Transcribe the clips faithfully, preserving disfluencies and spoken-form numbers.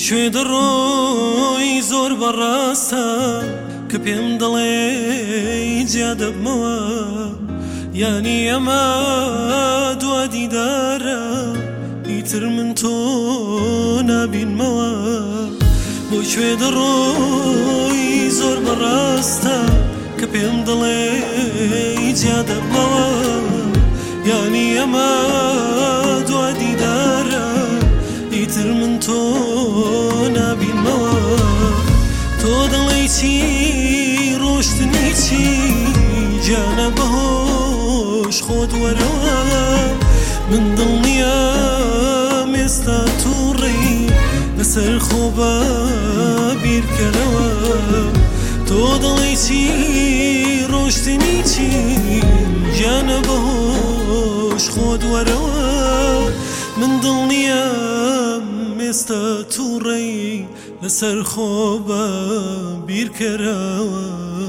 شوێ دەڕۆی زۆر بەڕاستە کە پێم دەڵێ جیا دەبمەوە، یانی ئەمە دوا دیدارە ئیتر من تۆ نابینمەوە. بۆ شوێ دەڕۆی زۆر بەڕاستە کە پێم دەڵێ جیا دەبمەوە، یانی ئەمە دوا دیدارە ئیتر من تۆ نابینمەوە. تۆ دەڵێی چی ڕۆشتنی چی جانە بەهۆش خۆت وەرەوە، من دڵنیام ئێستا تووڕێی لەسەر خۆبە بیرکەرەوە. تۆ دەڵێی چی ڕۆشتنی چی جانە بەهۆش خۆت وەرەوە، من دڵنیام ئێستا تووڕێی لەسەر خۆبە بیرکەرەوە.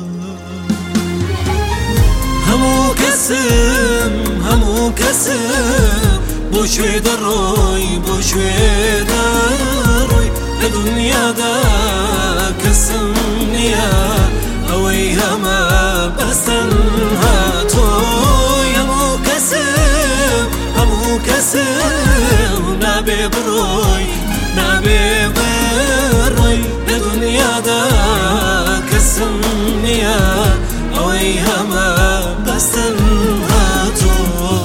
هەموو کەسم هەموو کەسم بۆ شوێ دەڕۆی بۆ شوێ دەڕۆی لە دونیادا کەسم نییە ئەوەی هەمە بەستەنها تۆی. هەموو کەسم هەموو کەسم نابێ بڕۆی نابێ بڕۆی لە دونیادا کەسم نییە ئەوەی هەمە بەستەنها تۆی.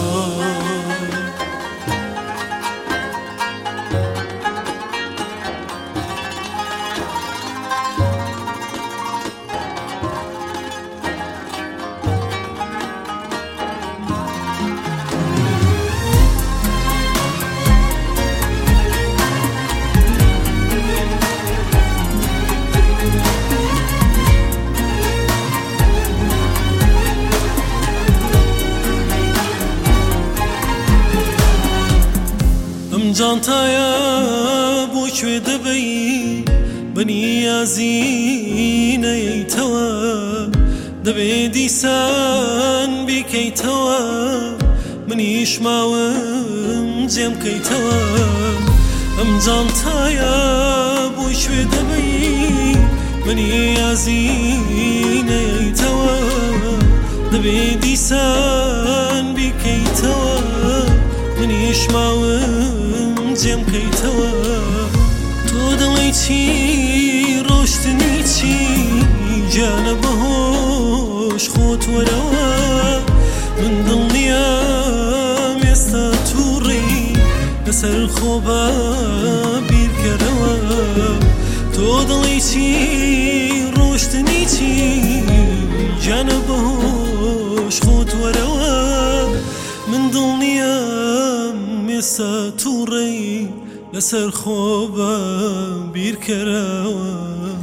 جانتایە بۆ کوێ دەبەی بەنیازی نەیەیتەوە، دەبێ دیسان بیکەیتەوە منیش ماوەم جێم کەیتەوە. ئەم جانتایە بۆ کوێ دەبەی بەنیازی نەیەیتەوە، دەبێ دیسان بیکەیتەوە منیش ماوەم جێم کەیتەوە. تۆ دەڵێی چی ڕۆشتنی چی جانە بەهۆش خۆت وەرەوە، من دڵنیام ئێستا تووڕێی لەسەر خۆبە بیرکەرەوە. تۆ دەڵێی چی ڕۆشتنی چی جانە بەهۆش خۆت وەرەوە، من دڵنیام ئێستا تووڕێی لەسەر خۆبە بیرکەرەوە.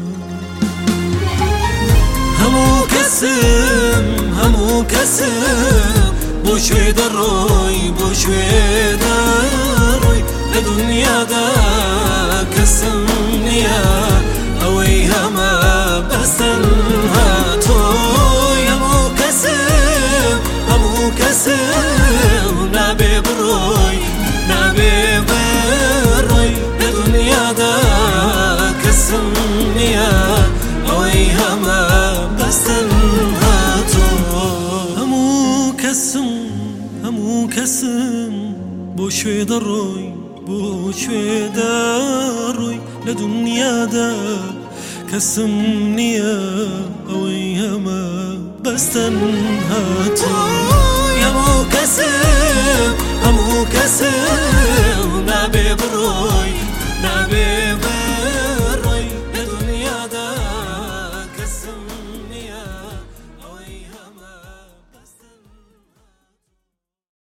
هەموو کەسم هەموو کەسم بۆ شوێ دەڕۆی بۆ شوێ دەڕۆی لە دونیادا کەسم نییە ئەوەی هەمە بەستەنها تۆی. هەموو کەسم هەموو کەسم نابێ بڕۆی نابێ بڕۆی لە دونیادا کەسم نییە ئەوەی هەمە بەستەنها تۆی. هەموو کەسم هەموو کەسم بۆ شوێ دەڕۆی بۆ شوێ دەڕۆی لە دونیادا کەسم نییە ئەوەی هەمە بەستەنها تۆی. هەموو کەسم هەموو کەسم نابێ بڕۆی